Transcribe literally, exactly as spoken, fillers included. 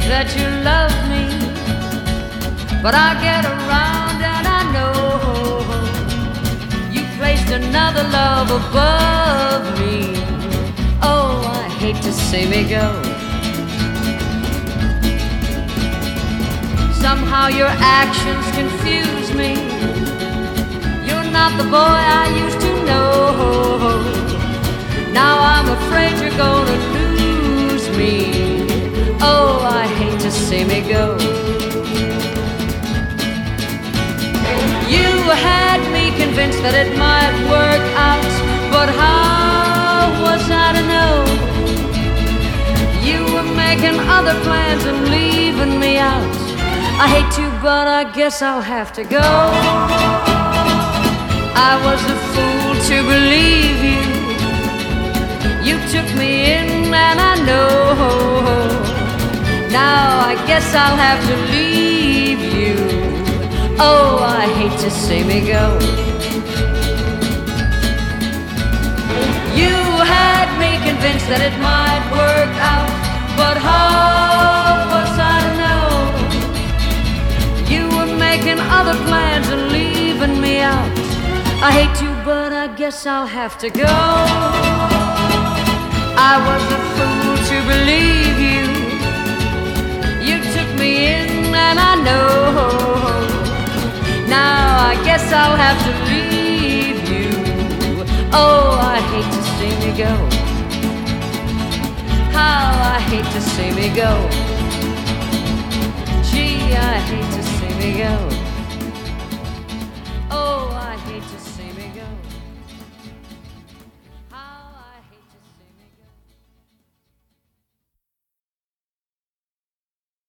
that you love me, but I get around and I know you placed another love above me. Oh, I hate to see me go. Somehow your actions confuse me. You're not the boy I used to know. Now I'm afraid you're gonna lose me. Oh, I hate to see me go. You had me convinced that it might work out, but how was I to know? You were making other plans and leaving me out. I hate to, but I guess I'll have to go. I was a fool to believe you. You took me in and I know. Now I guess I'll have to leave you. Oh, I hate to see me go. You had me convinced that it might work out, but how was I to know? You were making other plans and leaving me out. I hate to, but I guess I'll have to go. I was a fool to believe you. You took me in and I know. Now I guess I'll have to leave you. Oh, I hate to see me go. How I hate to see me go. Gee, I hate to see me go.